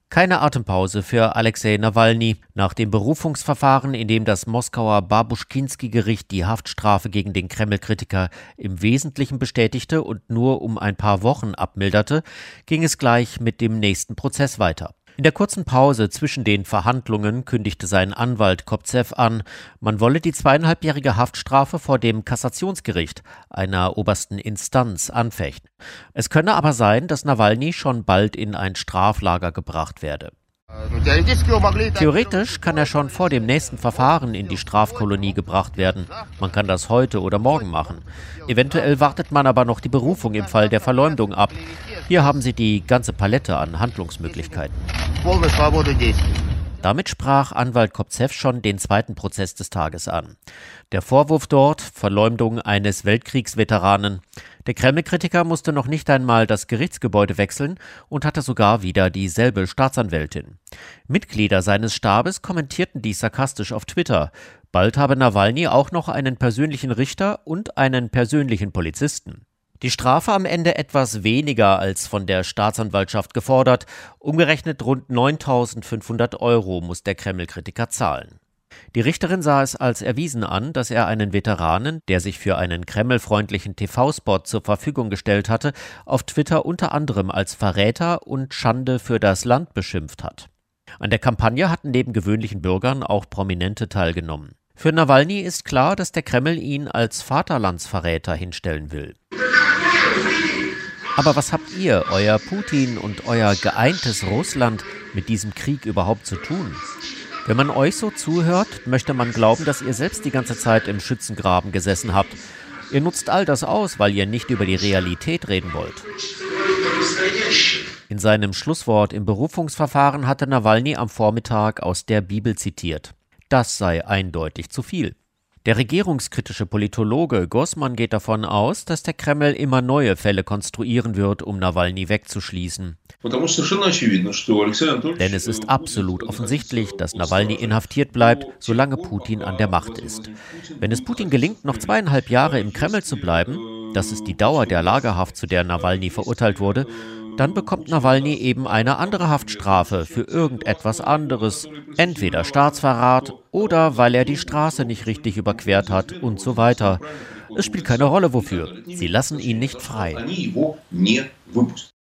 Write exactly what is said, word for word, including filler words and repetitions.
Keine Atempause für Alexei Nawalny. Nach dem Berufungsverfahren, in dem das Moskauer Babuschkinski-Gericht die Haftstrafe gegen den Kreml-Kritiker im Wesentlichen bestätigte und nur um ein paar Wochen abmilderte, ging es gleich mit dem nächsten Prozess weiter. In der kurzen Pause zwischen den Verhandlungen kündigte sein Anwalt Kopzew an, man wolle die zweieinhalbjährige Haftstrafe vor dem Kassationsgericht, einer obersten Instanz, anfechten. Es könne aber sein, dass Nawalny schon bald in ein Straflager gebracht werde. Theoretisch kann er schon vor dem nächsten Verfahren in die Strafkolonie gebracht werden. Man kann das heute oder morgen machen. Eventuell wartet man aber noch die Berufung im Fall der Verleumdung ab. Hier haben Sie die ganze Palette an Handlungsmöglichkeiten. Damit sprach Anwalt Kopzew schon den zweiten Prozess des Tages an. Der Vorwurf dort: Verleumdung eines Weltkriegsveteranen. Der Kreml-Kritiker musste noch nicht einmal das Gerichtsgebäude wechseln und hatte sogar wieder dieselbe Staatsanwältin. Mitglieder seines Stabes kommentierten dies sarkastisch auf Twitter. Bald habe Nawalny auch noch einen persönlichen Richter und einen persönlichen Polizisten. Die Strafe am Ende etwas weniger als von der Staatsanwaltschaft gefordert. Umgerechnet rund neuntausendfünfhundert Euro muss der Kreml-Kritiker zahlen. Die Richterin sah es als erwiesen an, dass er einen Veteranen, der sich für einen kremlfreundlichen T V-Spot zur Verfügung gestellt hatte, auf Twitter unter anderem als Verräter und Schande für das Land beschimpft hat. An der Kampagne hatten neben gewöhnlichen Bürgern auch Prominente teilgenommen. Für Nawalny ist klar, dass der Kreml ihn als Vaterlandsverräter hinstellen will. Aber was habt ihr, euer Putin und euer geeintes Russland, mit diesem Krieg überhaupt zu tun? Wenn man euch so zuhört, möchte man glauben, dass ihr selbst die ganze Zeit im Schützengraben gesessen habt. Ihr nutzt all das aus, weil ihr nicht über die Realität reden wollt. In seinem Schlusswort im Berufungsverfahren hatte Nawalny am Vormittag aus der Bibel zitiert. Das sei eindeutig zu viel. Der regierungskritische Politologe Gossmann geht davon aus, dass der Kreml immer neue Fälle konstruieren wird, um Nawalny wegzuschließen. Denn es ist absolut offensichtlich, dass Nawalny inhaftiert bleibt, solange Putin an der Macht ist. Wenn es Putin gelingt, noch zweieinhalb Jahre im Kreml zu bleiben, das ist die Dauer der Lagerhaft, zu der Nawalny verurteilt wurde, dann bekommt Nawalny eben eine andere Haftstrafe für irgendetwas anderes, entweder Staatsverrat oder weil er die Straße nicht richtig überquert hat und so weiter. Es spielt keine Rolle wofür. Sie lassen ihn nicht frei.